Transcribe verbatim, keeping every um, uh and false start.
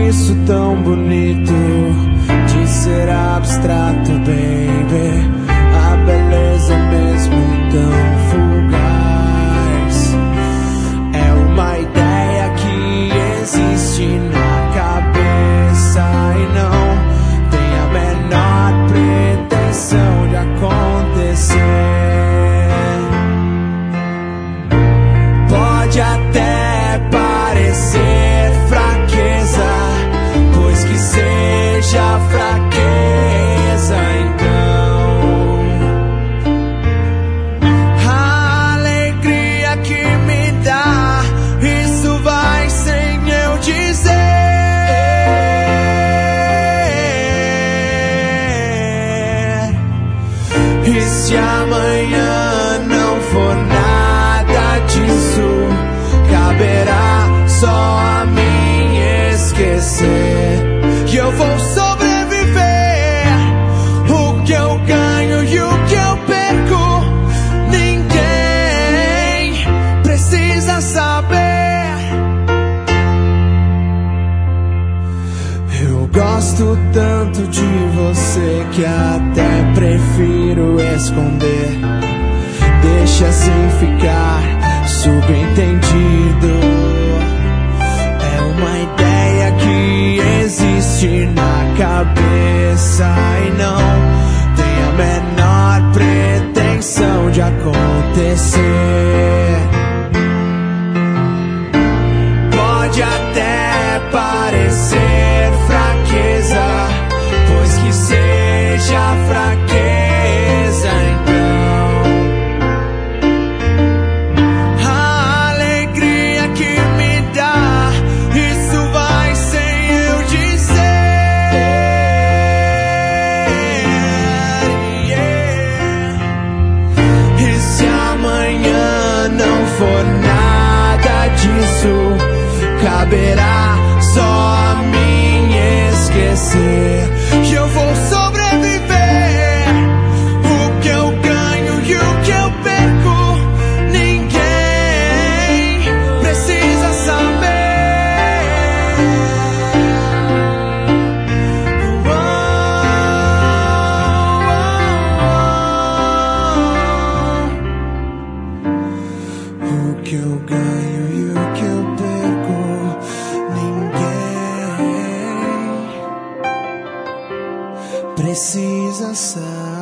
isso tão bonito de ser abstrato, baby. A beleza mesmo tão fugaz é uma ideia que existe na cabeça e não tem a menor pretensão de acontecer. Pode até parecer fraqueza, pois que seja fraqueza, então a alegria que me dá, isso vai sem eu dizer. E se amanhã não for nada disso, caberá só a mim esquecer. E eu vou sobreviver. O que eu ganho e o que eu perco, ninguém precisa saber. Eu gosto tanto de você que até prefiro esconder. Deixa assim ficar subentendido. É uma ideia que existe na cabeça e não tem a menor pretensão de acontecer. Pode até parecer fraqueza, pois que seja fraqueza, então a alegria que me dá, isso vai sem eu dizer. Yeah. E se amanhã não for nada disso, caberá só a mim esquecer. E eu vou sobreviver. O que eu ganho e o que eu perco, ninguém precisa saber. Oh, oh, oh. O que eu ganho e o que eu perco, ninguém precisa saber.